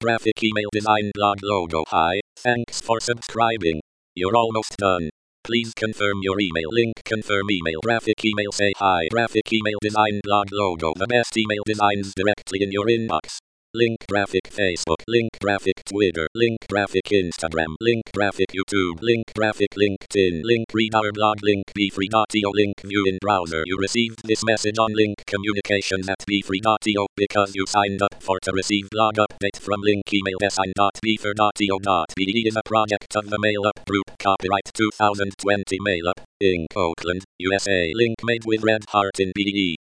graphic email design blog logo. Hi, thanks for subscribing. You're almost done. Please confirm your email. Link confirm email. Graphic email say hi. Graphic email design blog logo. The best email designs directly in your inbox. Link graphic Facebook. Link graphic Twitter. Link graphic Instagram. Link graphic YouTube. Link graphic LinkedIn. Link read our blog. Link bfree.io. Link view in browser. You received this message on link communications at bfree.io because you signed up for to receive blog update from link email design.bfree.io.be is a project of the Mail Up Group. Copyright 2020 Mail Up, Inc. Oakland, USA. Link made with Red Heart in BDE.